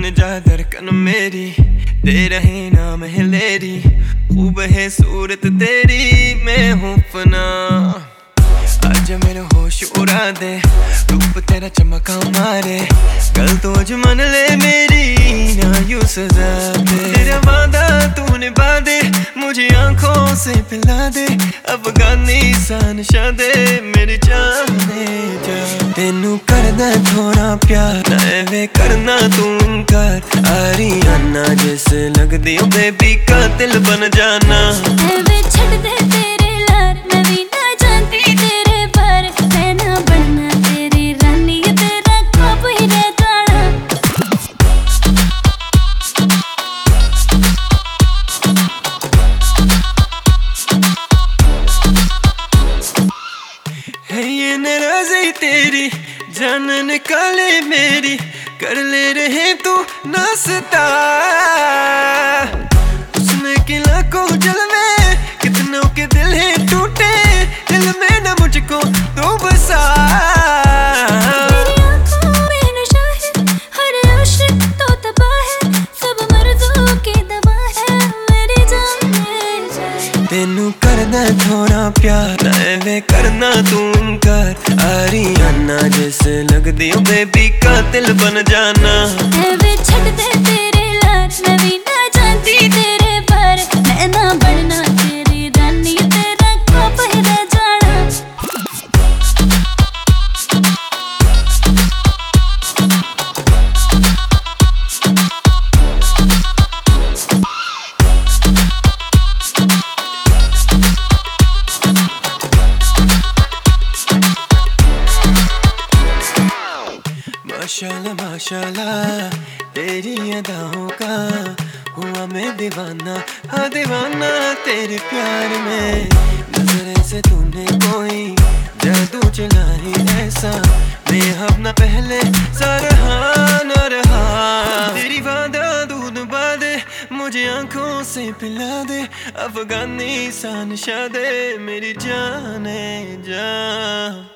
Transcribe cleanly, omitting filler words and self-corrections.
बन जा धड़कन मेरी, तेरा ही नाम है लेरी, खूब है सूरत तेरी, मैं हूँ फना। आज मेरे होश उड़ा दे, रूप तेरा चमका मारे, कल तो मन ले मेरी ना यूं सजा दे। तेरा वादा तू निभा दे, मुझे आंखों से पिला दे, अफगानिस्तान शादे मेरी जाने जा। तेनू करना थोड़ा प्यार वे करना तू कर, आरियाना जैसे लगदी हो बेबी का दिल बन जाना। वे छड़ दे तेरे लार, मैं भी ना जानती तेरे पर, मैं ना बनना तेरी रानी, तेरा ख्वाब ही रह जाना। है ये नाराज़ी तेरी, जान निकाले मेरी, कर ले रहे तू नाश्ता। उसने की लाखों जलवे, कितनों के दिल है टूटे, दिल में न मुझको तो बसा। तेरी आँखों में नशा है, हर आशिक तो तबाह है, सब मर्ज़ों की दवा है मेरी जाने जा। तेनू करना थोड़ा प्यार वे करना तू कर, आरियाना जैसे लगदी हो बेबी का दिल बन जाना। वे छड़ दे तेरे लार, मैं भी ना जानती तेरे पर, मैं ना बनना तेरी रानी, तेरा ख्वाब ही रह जाना। माशाल्लाह माशाल्लाह तेरी अदाओं का हुआ मैं दीवाना, हाँ दीवाना तेरे प्यार में। नजरे से तूने कोई जादू चला ही ऐसा, मैं अपना पहले सरहान रहा। तेरी वादा दूध बादे, मुझे आंखों से पिला दे, अफगानिस्तान शादे मेरी जाने जा।